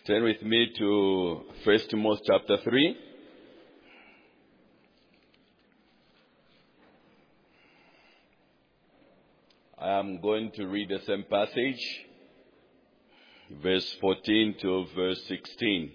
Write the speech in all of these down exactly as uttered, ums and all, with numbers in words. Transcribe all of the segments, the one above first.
Turn with me to First Timothy chapter three. I am going to read the same passage, verse fourteen to verse sixteen.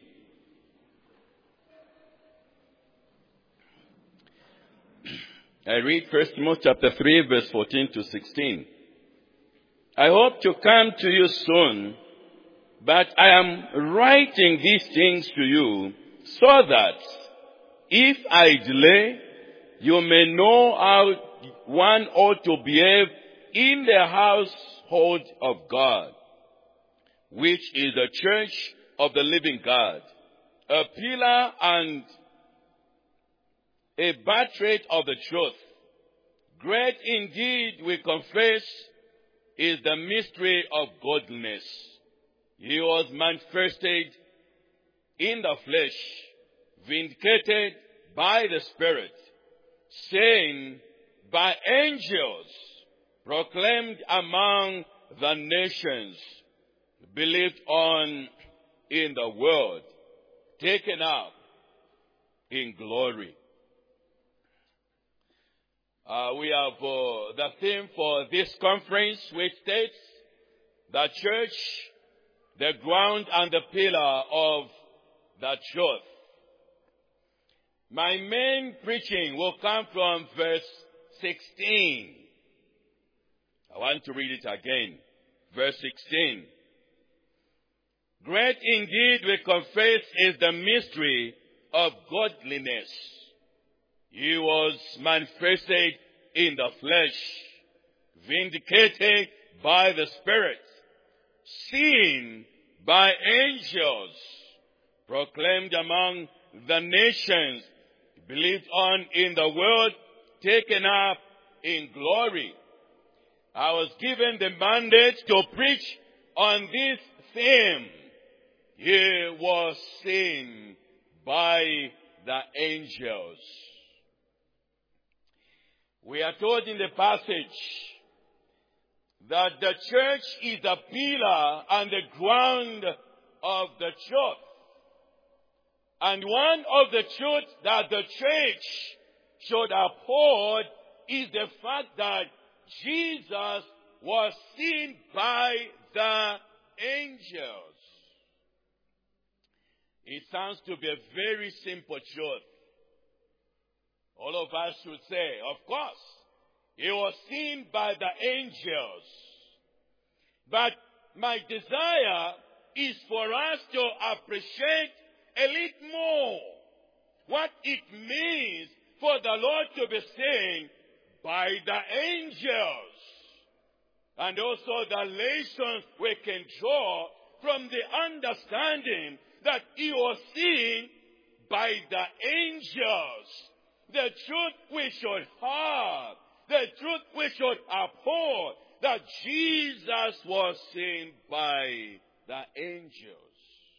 I read First Timothy chapter three, verse fourteen to sixteen. I hope to come to you soon, but I am writing these things to you so that if I delay, you may know how one ought to behave in the household of God, which is the church of the living God, a pillar and a buttress of the truth. Great indeed, we confess, is the mystery of godliness. He was manifested in the flesh, vindicated by the Spirit, saying by angels, proclaimed among the nations, believed on in the world, taken up in glory. Uh, we have uh, the theme for this conference, which states the church, the ground and the pillar of the truth. My main preaching will come from verse sixteen. I want to read it again. Verse sixteen. Great indeed, we confess, is the mystery of godliness. He was manifested in the flesh, vindicated by the Spirit, seen by angels, proclaimed among the nations, believed on in the world, taken up in glory. I was given the mandate to preach on this theme. He was seen by the angels. We are told in the passage that the church is the pillar and the ground of the truth. And one of the truths that the church should uphold is the fact that Jesus was seen by the angels. It sounds to be a very simple truth. All of us should say, of course, he was seen by the angels. But my desire is for us to appreciate a little more what it means for the Lord to be seen by the angels. And also the lessons we can draw from the understanding that he was seen by the angels. The truth we should have, the truth we should uphold, that Jesus was seen by the angels.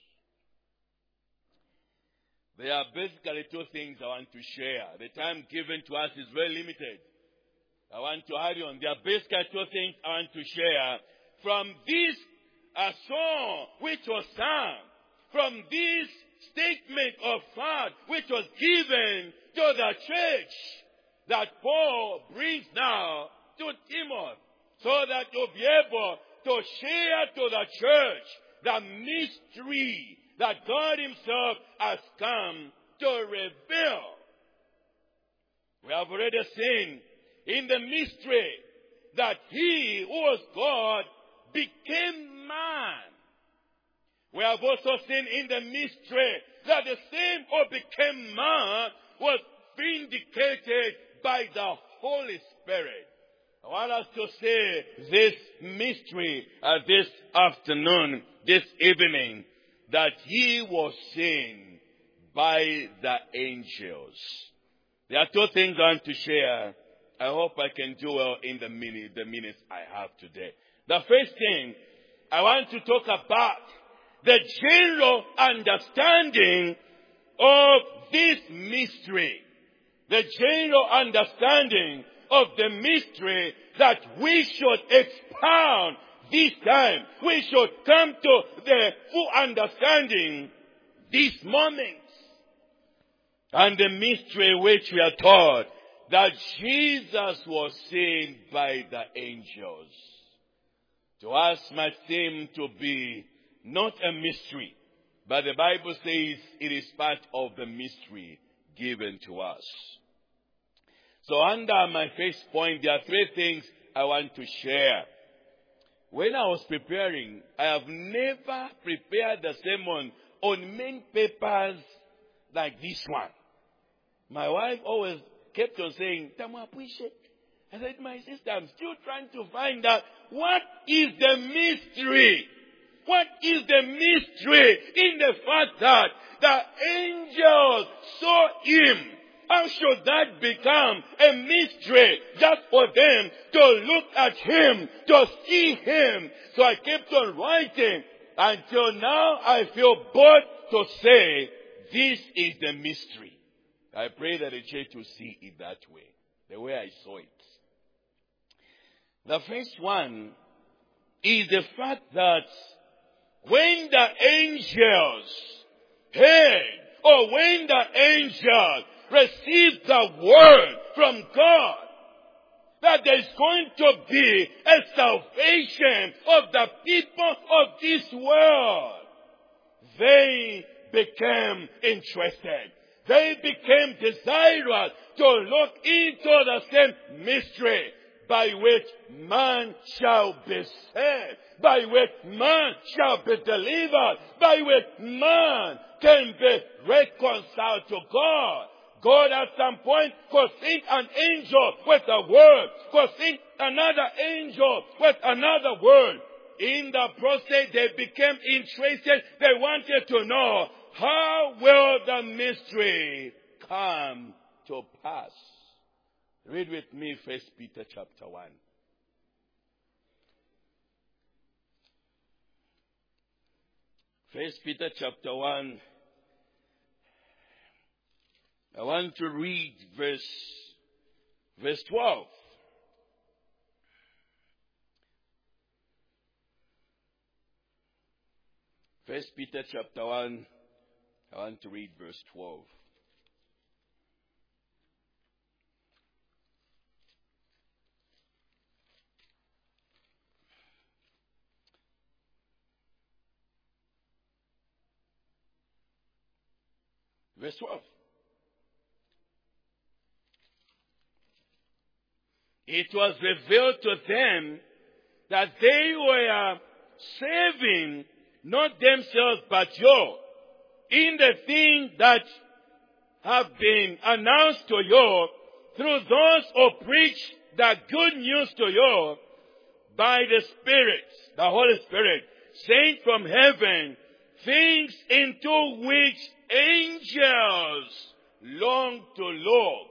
There are basically two things I want to share. The time given to us is very limited. I want to hurry on. There are basically two things I want to share from this uh, song which was sung, from this statement of fact which was given to the church that Paul brings now to Timothy, so that you'll be able to share to the church the mystery that God himself has come to reveal. We have already seen in the mystery that he who was God became man. We have also seen in the mystery that the same who became man was vindicated by the Holy Spirit. I want us to say this mystery uh, this afternoon, this evening, that he was seen by the angels. There are two things I want to share. I hope I can do well in the minute, the minutes I have today. The first thing, I want to talk about the general understanding of this mystery. The general understanding of the mystery that we should expound this time we should come to the full understanding these moments. And the mystery which we are taught that Jesus was seen by the angels. To us might seem to be not a mystery, but the Bible says it is part of the mystery given to us. So under my first point, there are three things I want to share. When I was preparing, I have never prepared the sermon on main papers like this one. My wife always kept on saying, Tamu, appreciate. I said, my sister, I'm still trying to find out what is the mystery. What is the mystery in the fact that the angels saw him? How should that become a mystery just for them to look at him, to see him? So I kept on writing until now I feel bold to say this is the mystery. I pray that the church will see it that way, the way I saw it. The first one is the fact that when the angels heard, or when the angels received the word from God, that there's going to be a salvation of the people of this world, they became interested. They became desirous to look into the same mystery by which man shall be saved, by which man shall be delivered, by which man can be reconciled to God. God at some point could send an angel with a word, could send another angel with another word. In the process, they became interested. They wanted to know, how will the mystery come to pass? Read with me First Peter chapter one. First Peter chapter one. I want to read verse, verse twelve. First Peter chapter one. I want to read verse twelve. Verse twelve. It was revealed to them that they were saving not themselves but you, in the things that have been announced to you through those who preach the good news to you by the Spirit, the Holy Spirit, sent from heaven, things into which angels long to look.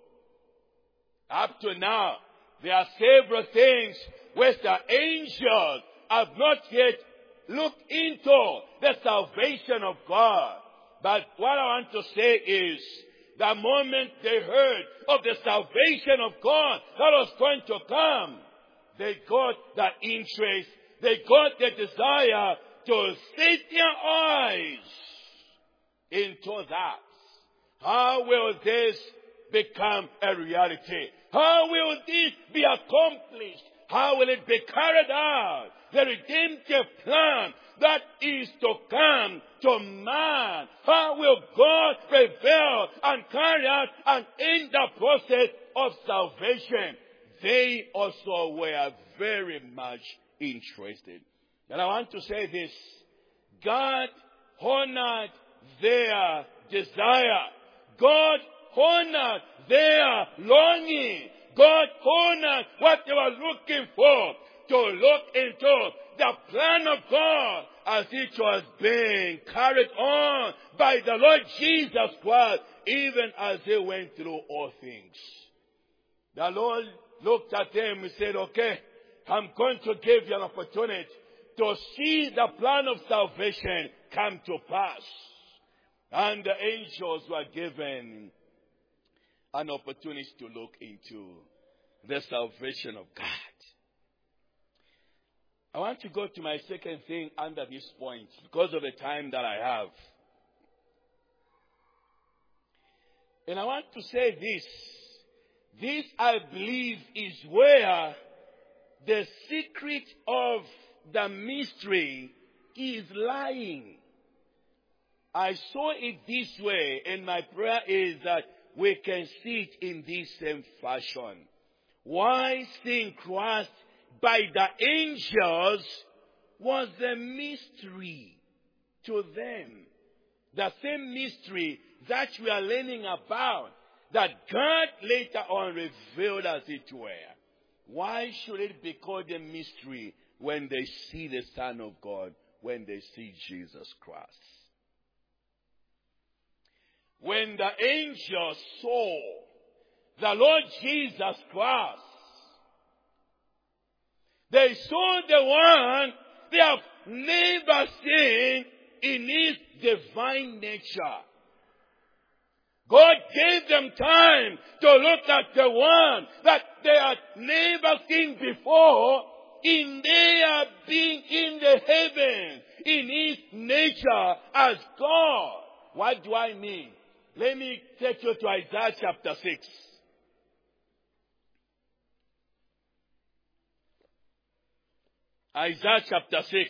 Up to now, there are several things which the angels have not yet looked into the salvation of God. But what I want to say is, the moment they heard of the salvation of God that was going to come, they got the interest, they got the desire to set their eyes into that. How will this become a reality? How will this be accomplished? How will it be carried out? The redemptive plan that is to come to man. How will God prevail and carry out and end the process of salvation? They also were very much interested. And I want to say this. God honored their desire. God honored their longing. God honored what they were looking for, to look into the plan of God as it was being carried on by the Lord Jesus Christ, even as they went through all things. The Lord looked at them and said, okay, I'm going to give you an opportunity to see the plan of salvation come to pass. And the angels were given an opportunity to look into the salvation of God. I want to go to my second thing under this point because of the time that I have. And I want to say this. This, I believe, is where the secret of the mystery is lying. I saw it this way, and my prayer is that we can see it in this same fashion. Why seeing Christ by the angels was a mystery to them. The same mystery that we are learning about, that God later on revealed as it were. Why should it be called a mystery when they see the Son of God, when they see Jesus Christ? When the angels saw the Lord Jesus Christ, they saw the one they have never seen in his divine nature. God gave them time to look at the one that they had never seen before in their being in the heavens, in his nature as God. What do I mean? Let me take you to Isaiah chapter six. Isaiah chapter six.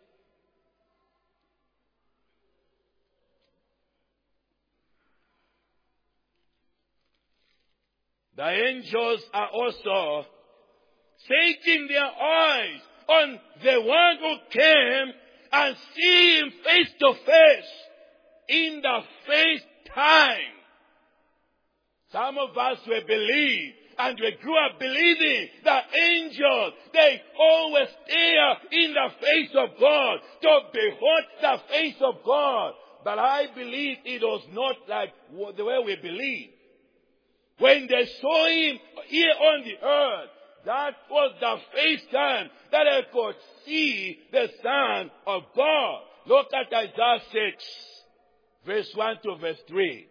The angels are also setting their eyes on the one who came and see him face to face in the face time. Some of us will believe, and we grew up believing that angels, they always stare in the face of God to behold the face of God. But I believe it was not like the way we believe. When they saw him here on the earth, that was the first time that I could see the Son of God. Look at Isaiah six, verse one to verse three.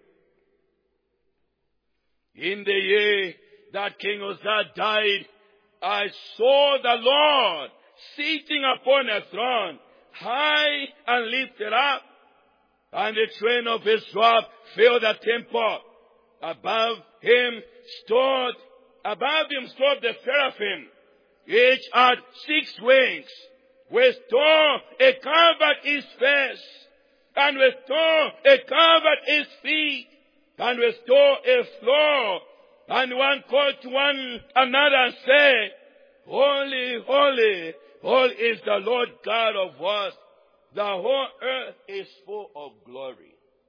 In the year that King Uzziah died, I saw the Lord sitting upon a throne, high and lifted up, and the train of his robe filled the temple. Above him stood, above him stood the seraphim. Each had six wings. With two it covered his face, and with two it covered his feet, and with two a floor. And one called to one another and said, Holy, holy, holy is the Lord God of hosts. The whole earth is full of glory.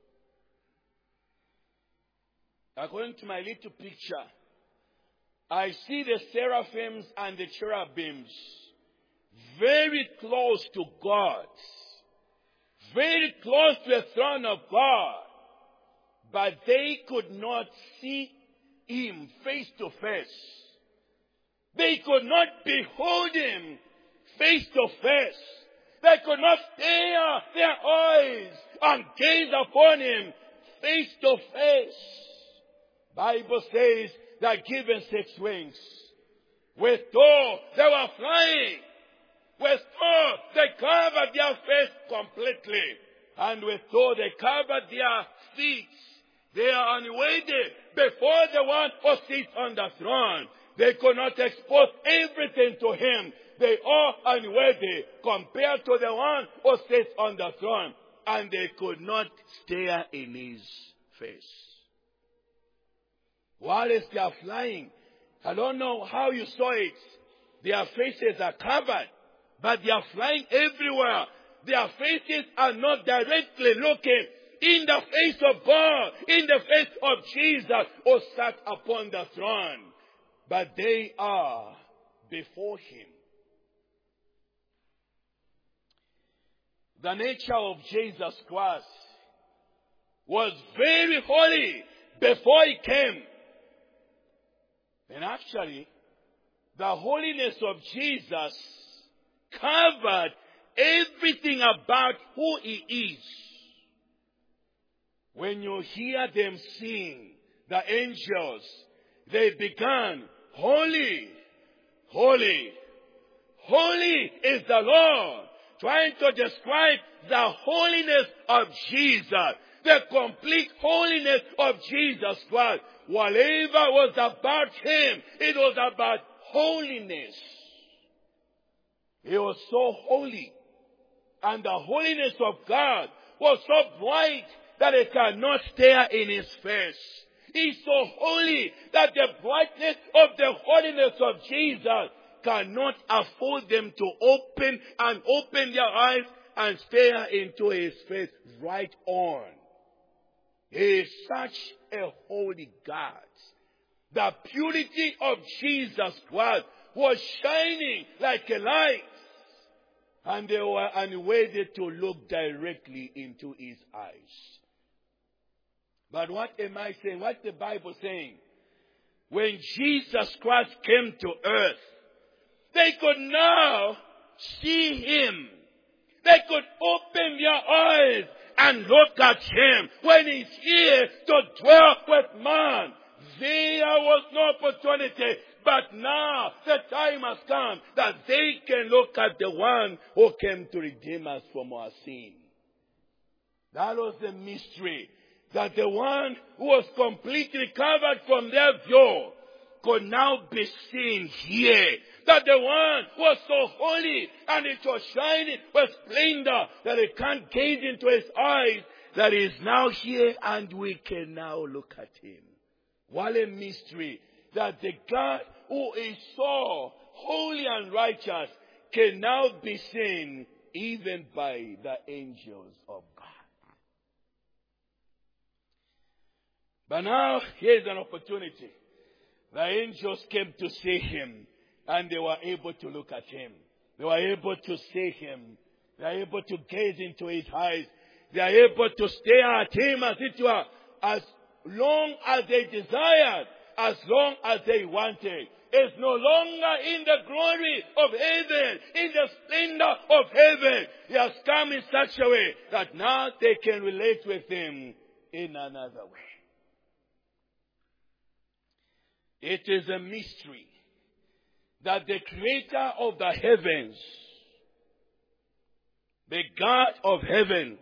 According to my little picture, I see the seraphims and the cherubims very close to God, very close to the throne of God, but they could not see him face to face. They could not behold him face to face. They could not stare their eyes and gaze upon him face to face. Bible says that given six wings. With two, they were flying. With two, they covered their face completely. And with two, they covered their feet. They are unweighted before the one who sits on the throne. They could not expose everything to him. They are unworthy compared to the one who sits on the throne. And they could not stare in his face. While they are flying, I don't know how you saw it. Their faces are covered, but they are flying everywhere. Their faces are not directly looking in the face of God, in the face of Jesus who sat upon the throne. But they are before him. The nature of Jesus Christ was very holy before he came. And actually, the holiness of Jesus covered everything about who he is. When you hear them sing, the angels, they began, Holy, holy, Holy is the Lord. Trying to describe the holiness of Jesus. The complete holiness of Jesus Christ. Whatever was about him, it was about holiness. He was so holy. And the holiness of God was so bright that it cannot stare in his face. He's so holy that the brightness of the holiness of Jesus cannot afford them to open and open their eyes and stare into his face right on. He is such a holy God. The purity of Jesus Christ was shining like a light. And they were unwilling to look directly into his eyes. But what am I saying? What's the Bible saying? When Jesus Christ came to earth, they could now see him. They could open their eyes and look at him when he's here to dwell with man. There was no opportunity. But now the time has come that they can look at the one who came to redeem us from our sin. That was the mystery. That the one who was completely covered from their view could now be seen here. That the one who was so holy and it was shining with splendor that it can't gaze into his eyes, that is now here and we can now look at him. What a mystery. That the God who is so holy and righteous can now be seen even by the angels of God. But now, here's an opportunity. The angels came to see him, and they were able to look at him. They were able to see him. They were able to gaze into his eyes. They are able to stare at him as it were, as long as they desired. As long as they wanted. It's no longer in the glory of heaven, in the splendor of heaven. He has come in such a way that now they can relate with him in another way. It is a mystery that the creator of the heavens, the God of heaven,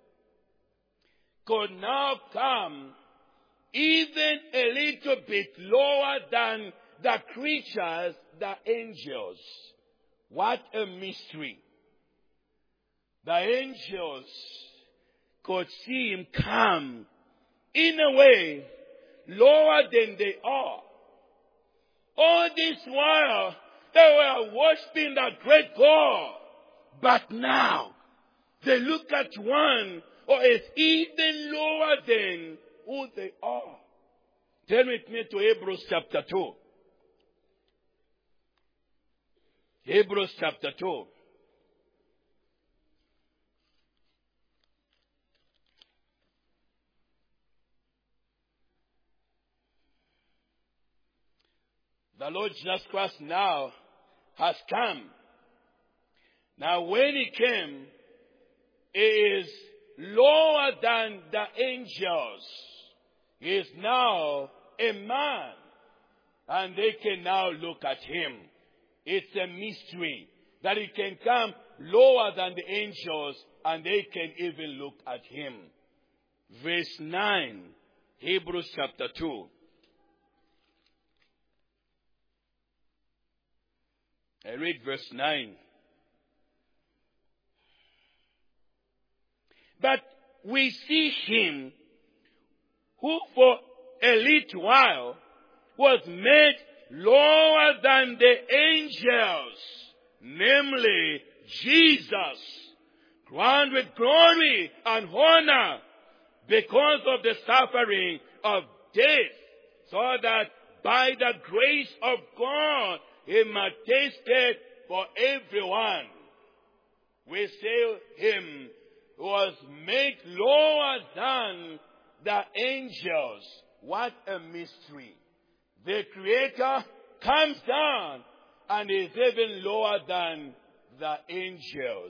could now come even a little bit lower than the creatures, the angels. What a mystery. The angels could see him come in a way lower than they are. All this while, they were worshiping the great God. But now, they look at one who is even lower than who they are. Turn with me to Hebrews chapter two. Hebrews chapter two. The Lord Jesus Christ now has come. Now when he came, he is lower than the angels. He is now a man. And they can now look at him. It's a mystery that he can come lower than the angels and they can even look at him. Verse nine, Hebrews chapter two. I read verse nine. But we see him who for a little while was made lower than the angels, namely Jesus, crowned with glory and honor because of the suffering of death, so that by the grace of God he might taste it for everyone. We say him was made lower than the angels. What a mystery. The Creator comes down and is even lower than the angels.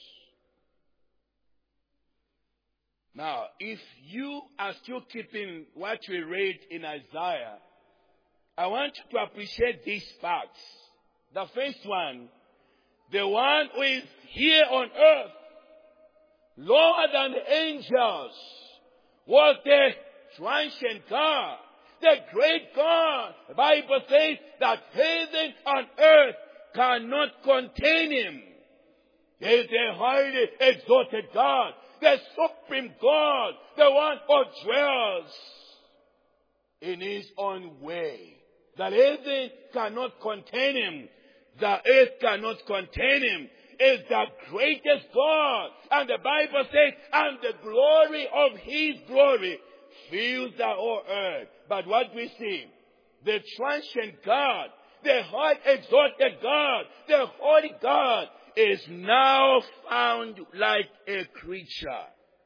Now, if you are still keeping what we read in Isaiah, I want you to appreciate these facts. The first one, the one who is here on earth, lower than the angels, was the transcendent God, the great God. The Bible says that heaven and earth cannot contain him. He is the highly exalted God, the supreme God, the one who dwells in his own way. The heaven cannot contain him. The earth cannot contain him. Is the greatest God. And the Bible says, and the glory of his glory fills the whole earth. But what we see, the transcendent God, the high exalted God, the holy God, is now found like a creature.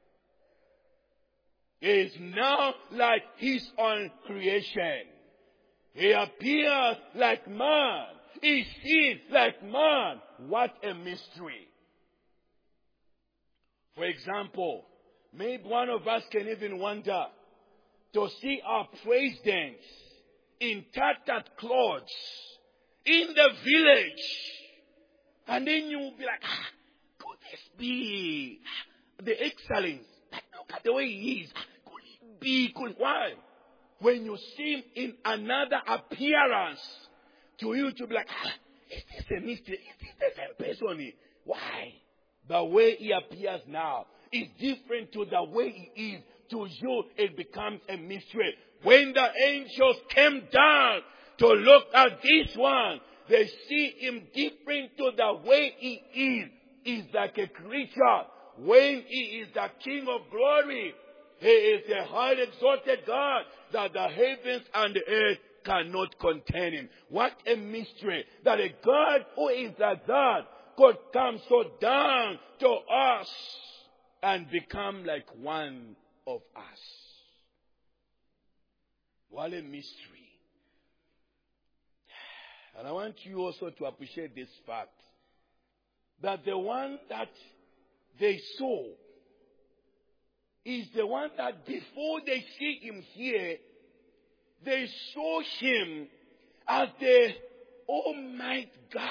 Is now like his own creation. He appears like man. He sees like man. What a mystery. For example, maybe one of us can even wonder to see our president in tattered clothes in the village. And then you will be like, ah, could this be the excellence? Look at the way he is. Could it be? Could, why? When you see him in another appearance, to you to be like, ah, is this a mystery? Is this the same person? Why? The way he appears now is different to the way he is. To you, it becomes a mystery. When the angels came down to look at this one, they see him different to the way he is. He's like a creature. When he is the King of glory, he is the highly exalted God that the heavens and the earth cannot contain him. What a mystery that a God who is like that could come so down to us and become like one of us. What a mystery. And I want you also to appreciate this fact that the one that they saw is the one that before they see him here, they saw him as the Almighty God.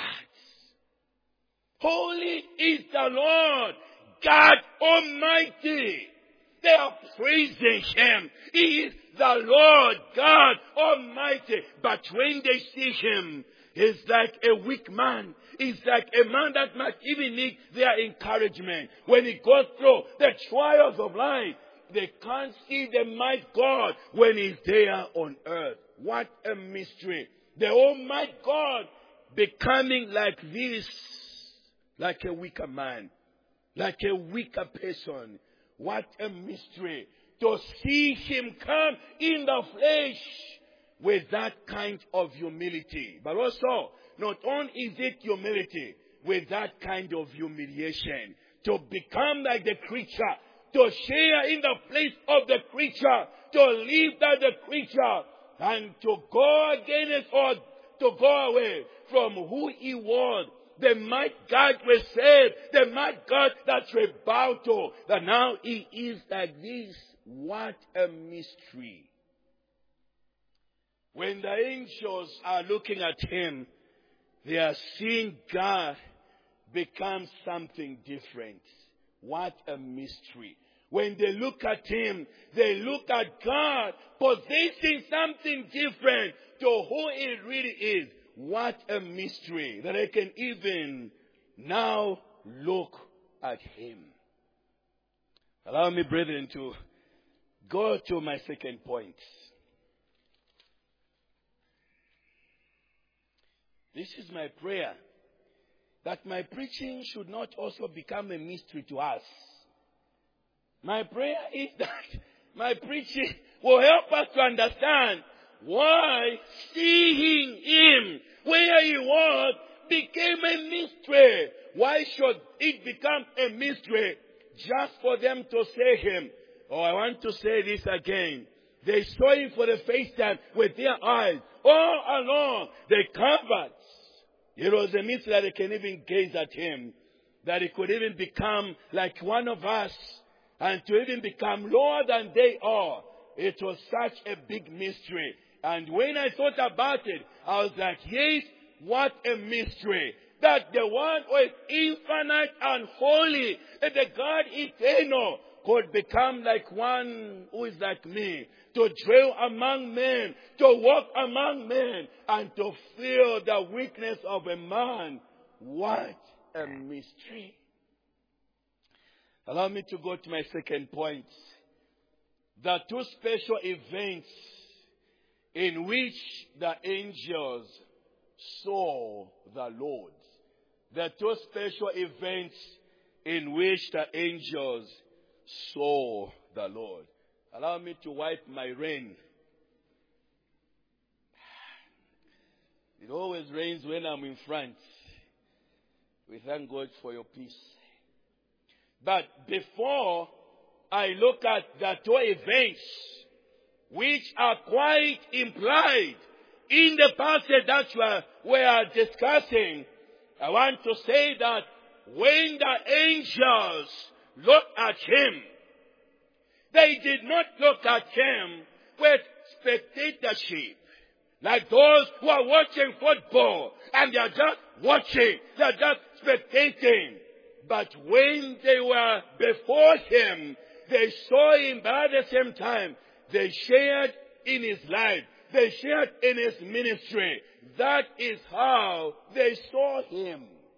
Holy is the Lord, God Almighty. They are praising him. He is the Lord God Almighty. But when they see him, he's like a weak man. He's like a man that must even need their encouragement. When he goes through the trials of life, they can't see the mighty God when he's there on earth. What a mystery. The Almighty God becoming like this, like a weaker man, like a weaker person. What a mystery. To see him come in the flesh with that kind of humility. But also, not only is it humility, with that kind of humiliation. To become like the creature. To share in the place of the creature. To live like the creature. And to go against or to go away from who he was. The mighty God we saved. The mighty God that we bow to. That now he is like this. What a mystery. When the angels are looking at him, they are seeing God become something different. What a mystery. When they look at him, they look at God possessing something different to who he really is. What a mystery that I can even now look at him. Allow me, brethren, to go to my second point. This is my prayer, that my preaching should not also become a mystery to us. My prayer is that my preaching will help us to understand why seeing him where he was became a mystery. Why should it become a mystery just for them to say him? Oh, I want to say this again. They saw him for the first time with their eyes. All along, they covered. It was a mystery that they can even gaze at him. That he could even become like one of us. And to even become lower than they are. It was such a big mystery. And when I thought about it, I was like, yes, what a mystery. that the one who is infinite and holy, and the God eternal, could become like one who is like me, to dwell among men, to walk among men, and to feel the weakness of a man. What a mystery. Allow me to go to my second point. The two special events in which the angels saw the Lord. The two special events in which the angels saw the Lord. Allow me to wipe my rain. It always rains when I'm in front. We thank God for your peace. But before I look at the two events which are quite implied in the passage that we are discussing, I want to say that when the angels looked at him, they did not look at him with spectatorship, like those who are watching football and they are just watching, they are just spectating. But when they were before him, they saw him, but at the same time, they shared in his life. They shared in his ministry. That is how they saw him.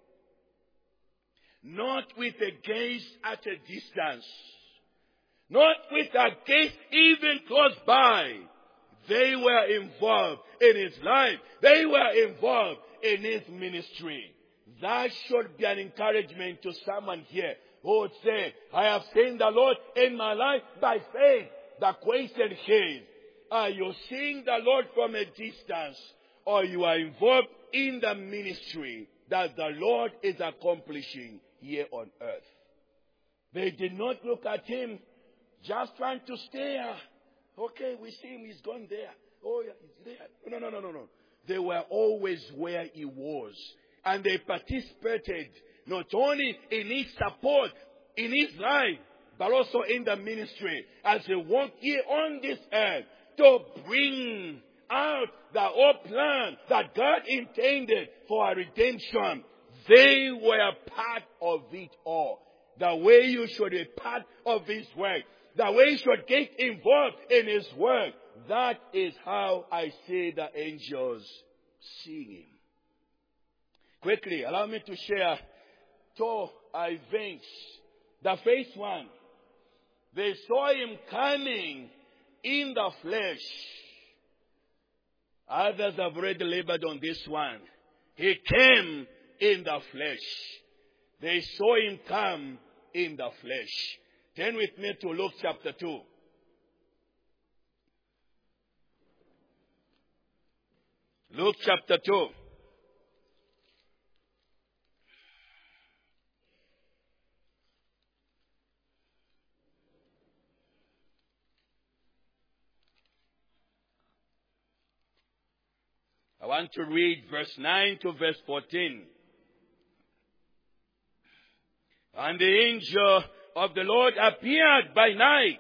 Not with a gaze at a distance. Not with a gaze even close by. They were involved in his life. They were involved in his ministry. That should be an encouragement to someone here who would say, I have seen the Lord in my life by faith. The question is, are you seeing the Lord from a distance, or you are involved in the ministry that the Lord is accomplishing here on earth? They did not look at him just trying to stare. Okay, we see him, he's gone there. Oh, yeah, he's there. No, no, no, no, no. They were always where he was. And they participated not only in his support, in his life, but also in the ministry as he walked here on this earth to bring out the whole plan that God intended for our redemption. They were part of it all. The way you should be part of his work. The way you should get involved in his work. That is how I see the angels seeing him. Quickly, allow me to share two events. The first one, they saw him coming in the flesh. Others have already labored on this one. He came in the flesh. They saw him come in the flesh. Turn with me to Luke chapter two. Luke chapter two. I want to read verse nine to verse fourteen. And the angel of the Lord appeared by night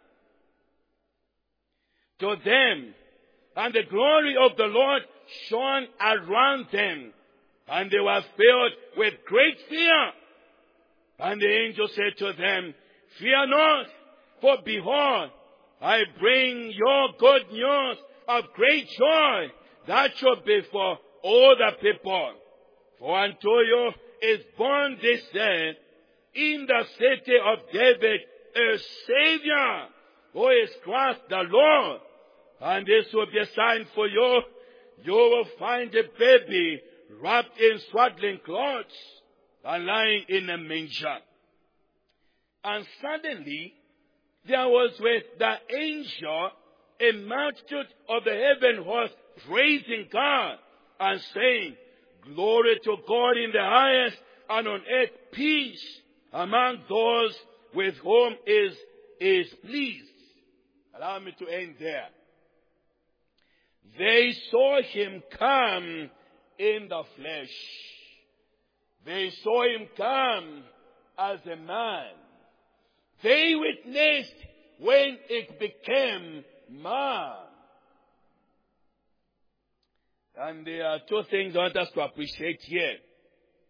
to them, and the glory of the Lord shone around them, and they were filled with great fear. And the angel said to them, Fear not, for behold, I bring your good news of great joy, that shall be for all the people. For unto you is born this day in the city of David a Savior, who is Christ the Lord. And this will be a sign for you. You will find a baby wrapped in swaddling clothes and lying in a manger. And suddenly there was with the angel a multitude of the heaven host praising God and saying, Glory to God in the highest, and on earth peace among those with whom is is pleased. Allow me to end there. They saw him come in the flesh. They saw him come as a man. They witnessed when it became man. And there are two things I want us to appreciate here.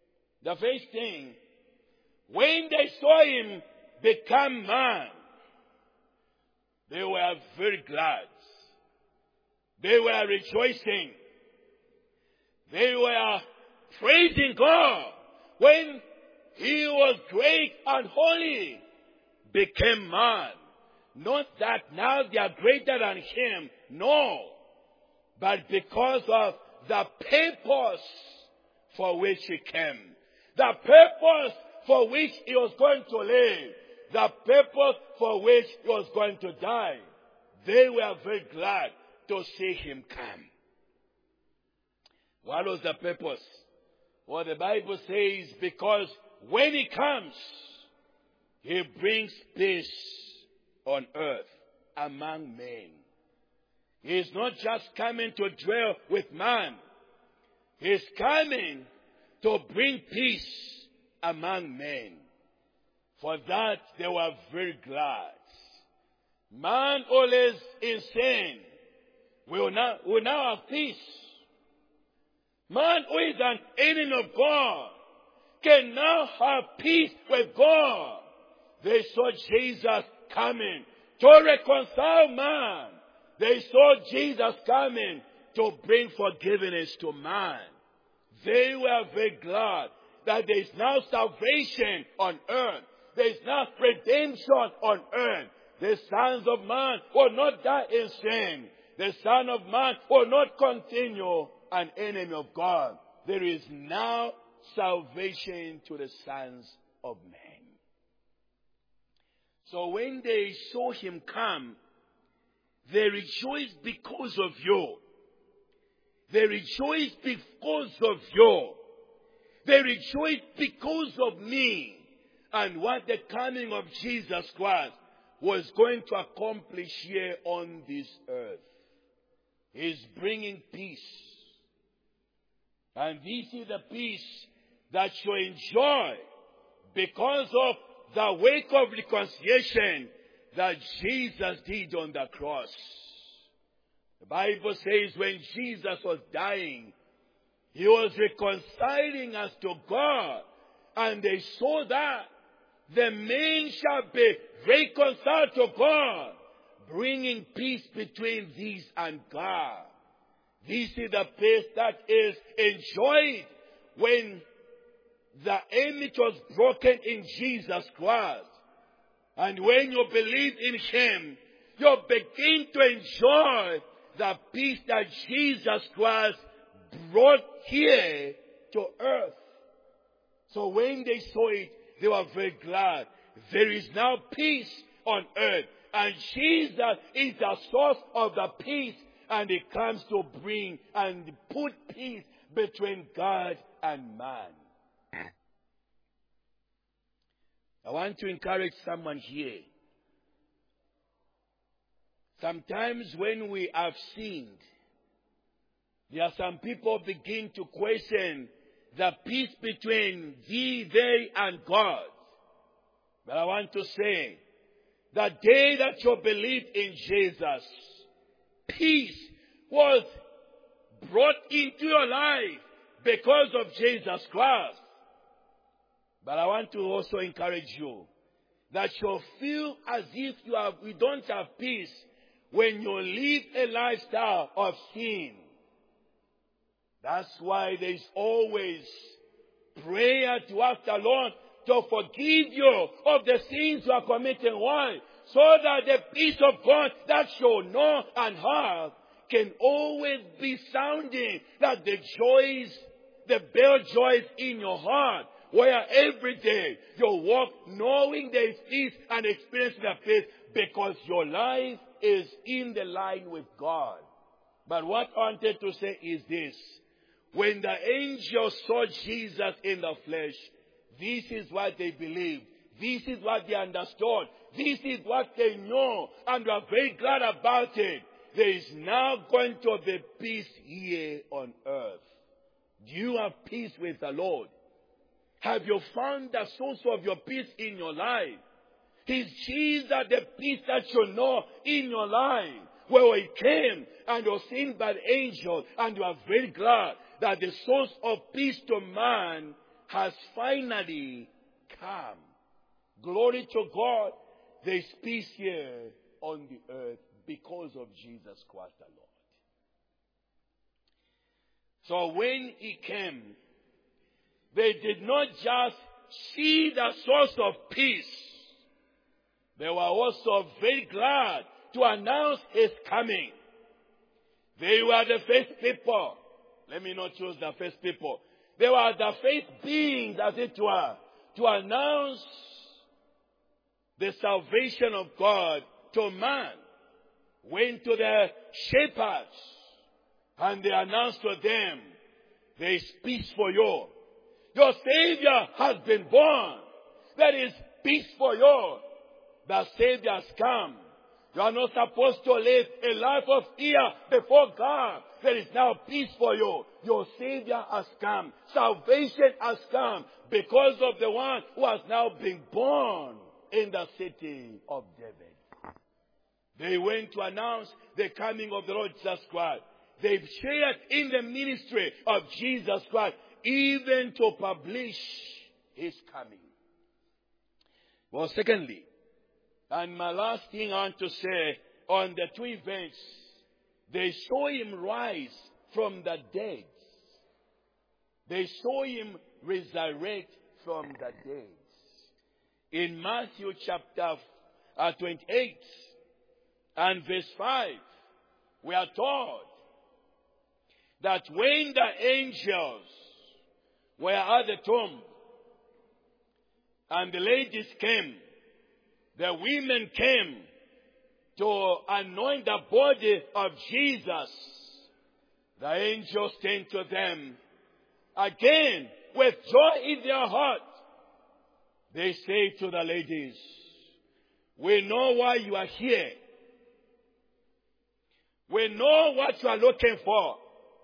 The first thing, when they saw him become man, they were very glad. They were rejoicing. They were praising God when he was great and holy, became man. Not that now they are greater than him, no. But because of the purpose for which he came. The purpose for which he was going to live. The purpose for which he was going to die. They were very glad to see him come. What was the purpose? Well, the Bible says, because when he comes, he brings peace on earth among men. He is not just coming to dwell with man. He is coming to bring peace among men. For that they were very glad. Man always in sin will now, will now have peace. Man who is an enemy of God can now have peace with God. They saw Jesus coming to reconcile man. They saw Jesus coming to bring forgiveness to man. They were very glad that there is now salvation on earth. There is now redemption on earth. The sons of man will not die in sin. The Son of Man will not continue an enemy of God. There is now salvation to the sons of men. So when they saw him come, they rejoiced because of you. They rejoiced because of you. They rejoiced because of me and what the coming of Jesus Christ was going to accomplish here on this earth. He's bringing peace. And this is the peace that you enjoy because of the work of reconciliation that Jesus did on the cross. The Bible says when Jesus was dying, he was reconciling us to God. And they saw that the men shall be reconciled to God, bringing peace between these and God. This is the peace that is enjoyed when the image was broken in Jesus Christ. And when you believe in him, you begin to enjoy the peace that Jesus Christ brought here to earth. So when they saw it, they were very glad. There is now peace on earth. And Jesus is the source of the peace. And he comes to bring and put peace between God and man. I want to encourage someone here. Sometimes when we have sinned, there are some people begin to question the peace between thee, they, and God. But I want to say, the day that you believed in Jesus, peace was brought into your life because of Jesus Christ. But I want to also encourage you that you feel as if you have, you don't have peace when you live a lifestyle of sin. That's why there is always prayer to ask the Lord to forgive you of the sins you are committing. Why? So that the peace of God that you know and have can always be sounding, that the joys, the bell joys in your heart, where every day you walk knowing there is peace and experiencing the peace because your life is in the line with God. But what I wanted to say is this. When the angels saw Jesus in the flesh, this is what they believed. This is what they understood. This is what they know. And we are very glad about it. There is now going to be peace here on earth. Do you have peace with the Lord? Have you found the source of your peace in your life? Is Jesus the peace that you know in your life? Where he came and was seen by the angels, and you are very glad that the source of peace to man has finally come. Glory to God. There is peace here on the earth because of Jesus Christ the Lord. So when he came, they did not just see the source of peace. They were also very glad to announce his coming. They were the first people. Let me not choose the first people. They were the first beings, as it were, to announce the salvation of God to man. Went to the shepherds and they announced to them, there is peace for you. Your Savior has been born. There is peace for you. The Savior has come. You are not supposed to live a life of fear before God. There is now peace for you. Your Savior has come. Salvation has come because of the one who has now been born in the city of David. They went to announce the coming of the Lord Jesus Christ. They shared in the ministry of Jesus Christ, even to publish his coming. Well, secondly, and my last thing I want to say on the two events, they saw him rise from the dead. They saw him resurrect from the dead. In Matthew chapter uh, twenty-eight and verse five, we are told that when the angels were at the tomb and the ladies came, the women came to anoint the body of Jesus, the angels came to them again with joy in their heart. They say to the ladies, we know why you are here. We know what you are looking for.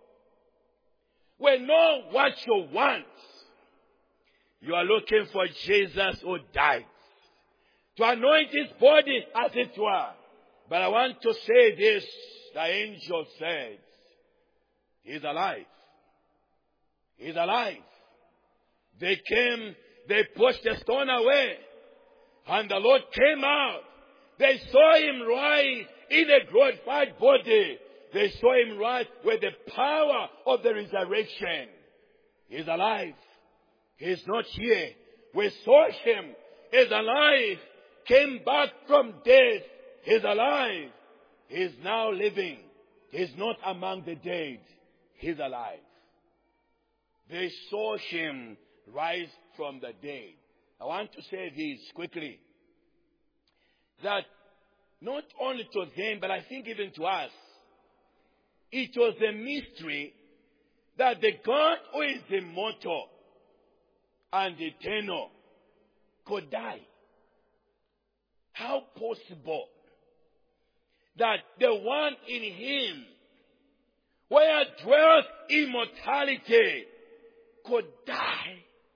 We know what you want. You are looking for Jesus who died to anoint his body, as it were. But I want to say this. The angel said, he's alive. He's alive. They came, they pushed the stone away. And the Lord came out. They saw him rise in a glorified body. They saw him rise with the power of the resurrection. He's alive. He's not here. We saw him. He's alive. Came back from death. He's alive. He's now living. He's not among the dead. He's alive. They saw him rise from the dead. I want to say this quickly. That not only to them, but I think even to us, it was a mystery that the God who is immortal and eternal could die. How possible that the one in him, where dwells immortality, could die?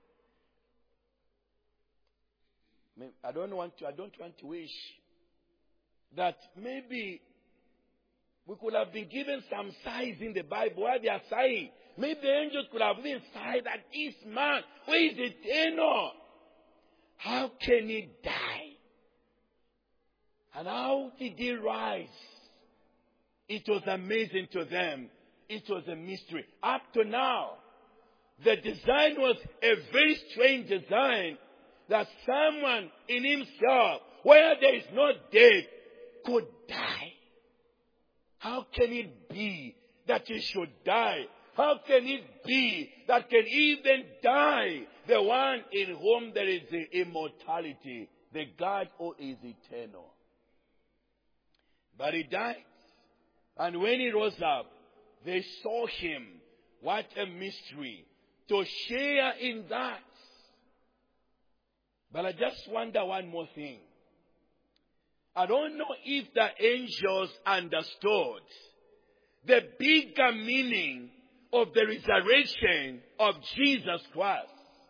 I don't want to, I don't want to wish that maybe we could have been given some signs in the Bible where they are saying, maybe the angels could have been saying that this man who is eternal, how can he die? And how did he rise? It was amazing to them. It was a mystery. Up to now, the design was a very strange design that someone in himself, where there is no death, could die. How can it be that he should die? How can it be that can even die the one in whom there is the immortality, the God who is eternal? But he died. And when he rose up, they saw him. What a mystery. To share in that. But I just wonder one more thing. I don't know if the angels understood the bigger meaning of the resurrection of Jesus Christ.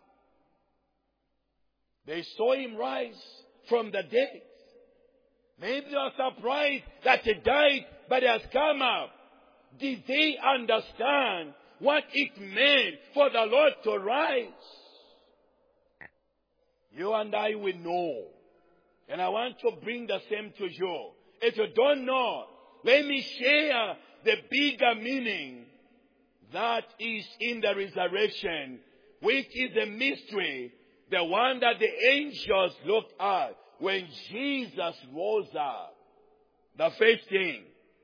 They saw him rise from the dead. Maybe they were surprised that he died, but he has come up. Did they understand what it meant for the Lord to rise? You and I will know. And I want to bring the same to you. If you don't know, let me share the bigger meaning that is in the resurrection, which is a mystery, the one that the angels looked at when Jesus rose up. The first thing,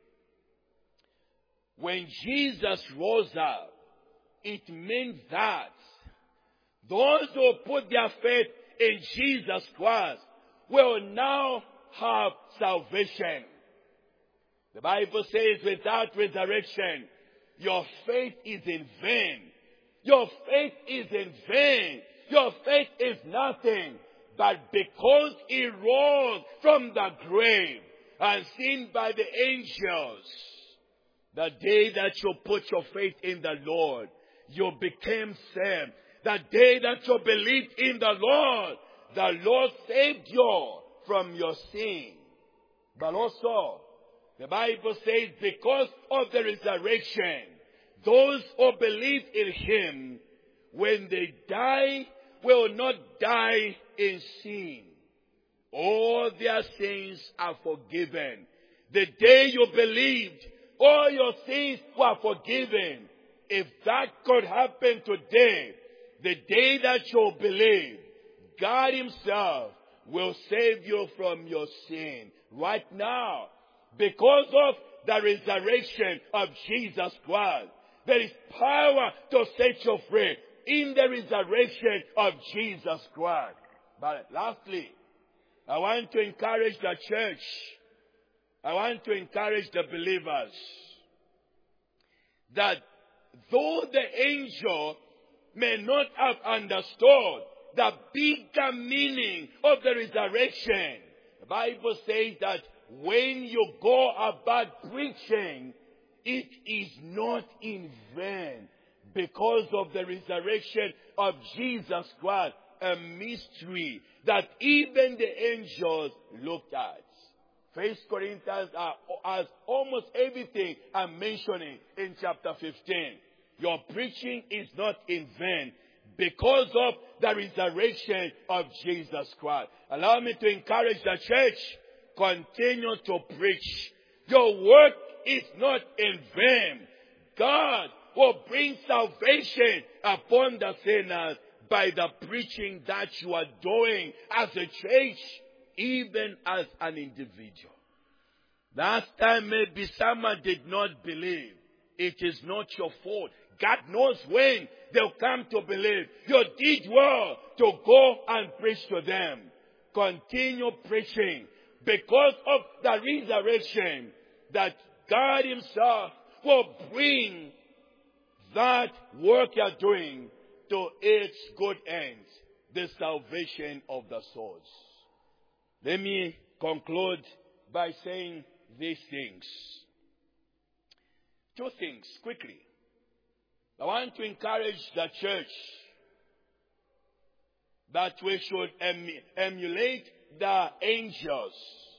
when Jesus rose up, it means that those who put their faith in Jesus Christ will now have salvation. The Bible says without resurrection, your faith is in vain. Your faith is in vain. Your faith is nothing. But because he rose from the grave and seen by the angels, the day that you put your faith in the Lord, you became saved. The day that you believed in the Lord, the Lord saved you from your sin. But also, the Bible says because of the resurrection, those who believe in Him, when they die, will not die in sin. All their sins are forgiven. The day you believed, all your sins were forgiven. If that could happen today, the day that you believe, God Himself will save you from your sin right now. Because of the resurrection of Jesus Christ, there is power to set you free in the resurrection of Jesus Christ. But lastly, I want to encourage the church. I want to encourage the believers that though the angel may not have understood the bigger meaning of the resurrection, the Bible says that when you go about preaching, it is not in vain because of the resurrection of Jesus Christ, a mystery that even the angels looked at. First Corinthians are, has almost everything I'm mentioning in chapter fifteen. Your preaching is not in vain because of the resurrection of Jesus Christ. Allow me to encourage the church. Continue to preach. Your work is not in vain. God will bring salvation upon the sinners by the preaching that you are doing as a church, even as an individual. Last time maybe someone did not believe. It is not your fault. God knows when they'll come to believe. You did well to go and preach to them. Continue preaching because of the resurrection, that God Himself will bring that work you're doing to its good end, the salvation of the souls. Let me conclude by saying these things. Two things, quickly. I want to encourage the church that we should em- emulate the angels.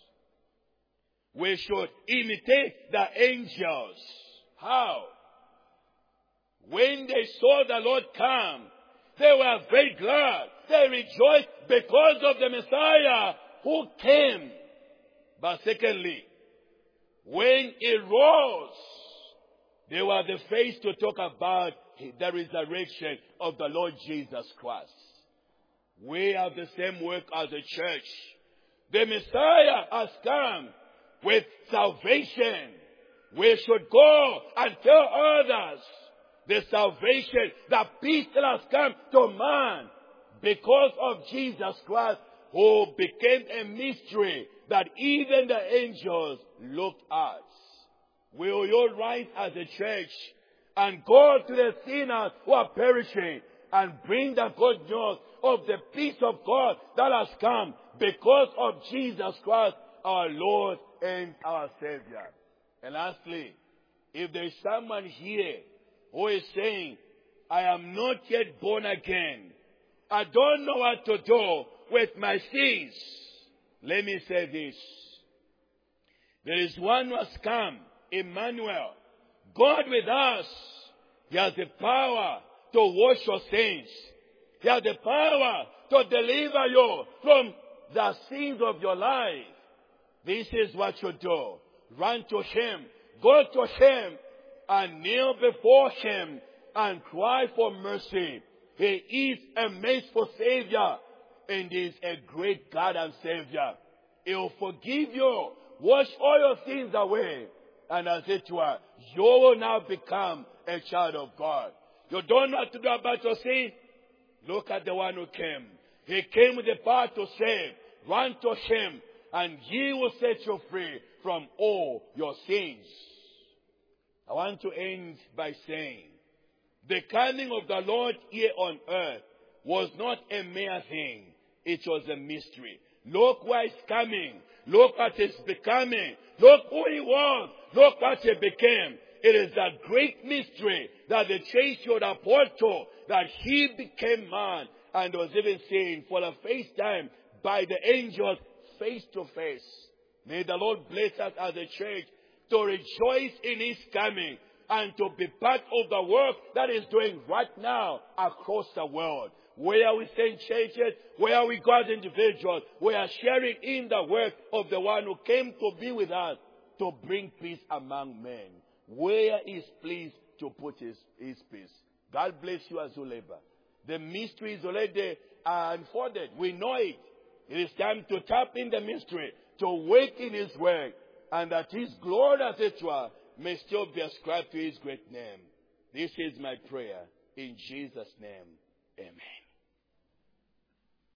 We should imitate the angels. How? When they saw the Lord come, they were very glad. They rejoiced because of the Messiah who came. But secondly, when He rose, they were the first to talk about the resurrection of the Lord Jesus Christ. We have the same work as a church. The Messiah has come with salvation. We should go and tell others the salvation, the peace that has come to man because of Jesus Christ, who became a mystery that even the angels looked at. Will you rise as a church and go to the sinners who are perishing and bring the good news of the peace of God that has come because of Jesus Christ, our Lord and our Savior? And lastly, if there is someone here who is saying, I am not yet born again, I don't know what to do with my sins, let me say this. There is one who has come, Emmanuel, God with us. He has the power to wash your sins. He has the power to deliver you from the sins of your life. This is what you do. Run to Him. Go to Him and kneel before Him and cry for mercy. He is a merciful Savior and is a great God and Savior. He will forgive you, wash all your sins away, and as it were, you will now become a child of God. You don't know what to do about your sin. Look at the one who came. He came with the power to save. Run to Him, and He will set you free from all your sins. I want to end by saying, the coming of the Lord here on earth was not a mere thing. It was a mystery. Look where He's coming. Look what He's becoming. Look who He was. Look what He became. It is a great mystery that the church should uphold to, that He became man and was even seen for the first time by the angels face to face. May the Lord bless us as a church to rejoice in His coming and to be part of the work that is doing right now across the world. Where we send churches, where we go as individuals, we are sharing in the work of the one who came to be with us to bring peace among men. Where He is pleased to put His, his peace. God bless you as you labor. The mystery is already uh, unfolded. We know it. It is time to tap in the mystery, to wait in His work, and that His glory, as it were, may still be ascribed to His great name. This is my prayer. In Jesus' name, amen.